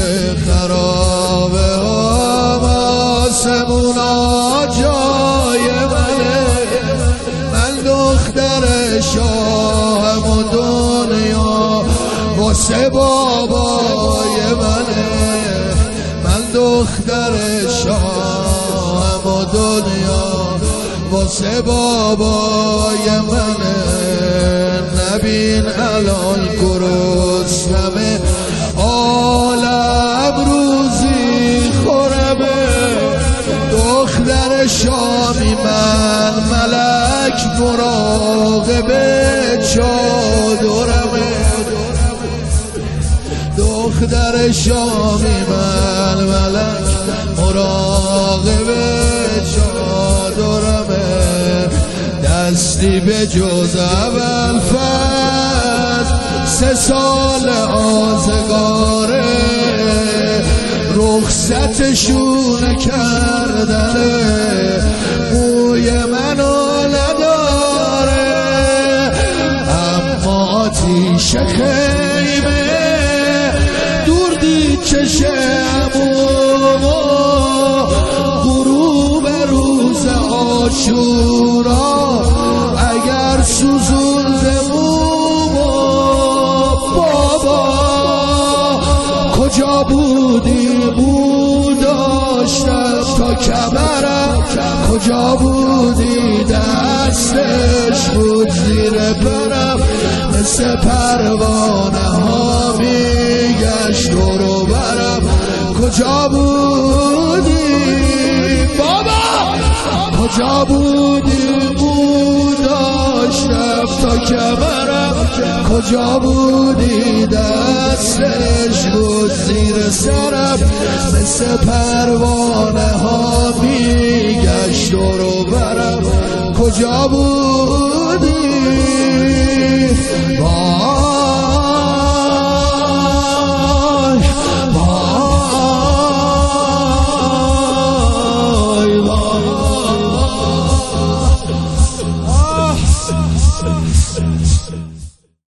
خرابه ها آسمونا جای منه، من دختر شاهم و دنیا واسه بابای منه، من دختر شاهم و دنیا واسه بابای منه. نبین الان گرسنمه عالم روزی خورمه، دختر شامی من ملک مراقب چادرمه، دختر شامی من ملک مراقب چادرمه. دستی به جز اول فصل 3 سال آزگاره، رخصتشون کردنه موی منو نداره، اما آتیش خیمه دور دید چشمونو، غروب روز عاشورا اگر سوزوندمونو. بابا کجا بودی بود داشتم تا کمرم، کجا بودی دستش بود زیر پرم، مثل پروانه ها میگشت دور برم. کجا بودی بابا، کجا بودی بود داشتم تا کمرم، کجا بودی دستش بود زیر سرم، مثل پروانه ها میگشت دور برم. کجا بود